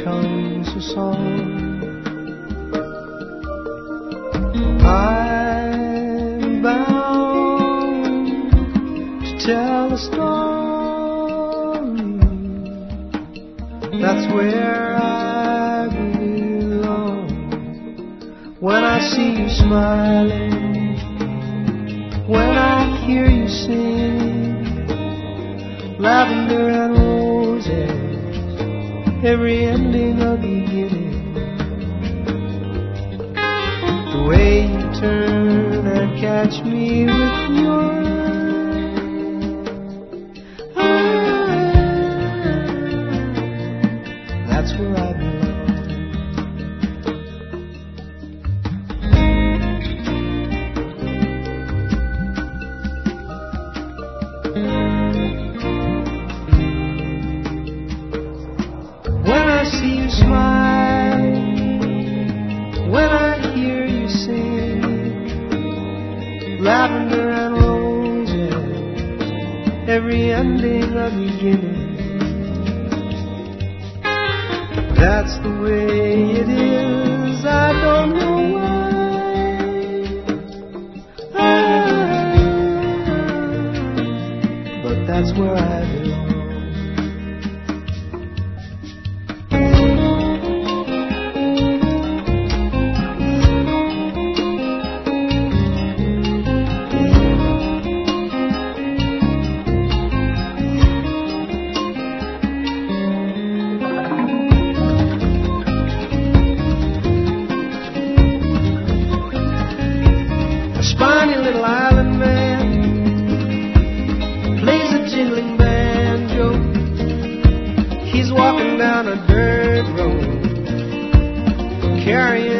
becomes a song. I'm bound to tell a story. That's where I belong. When I see you smiling, when I hear you sing, lavender and roses, every ending a beginning. The way you turn and catch me with your eyes, that's where I belong. When I see you smile, when I hear you sing, lavender and roses, every ending a beginning. That's the way it is, I don't know why, but that's where I belong. Spiny little island man plays a jingling banjo. He's walking down a dirt road, carrying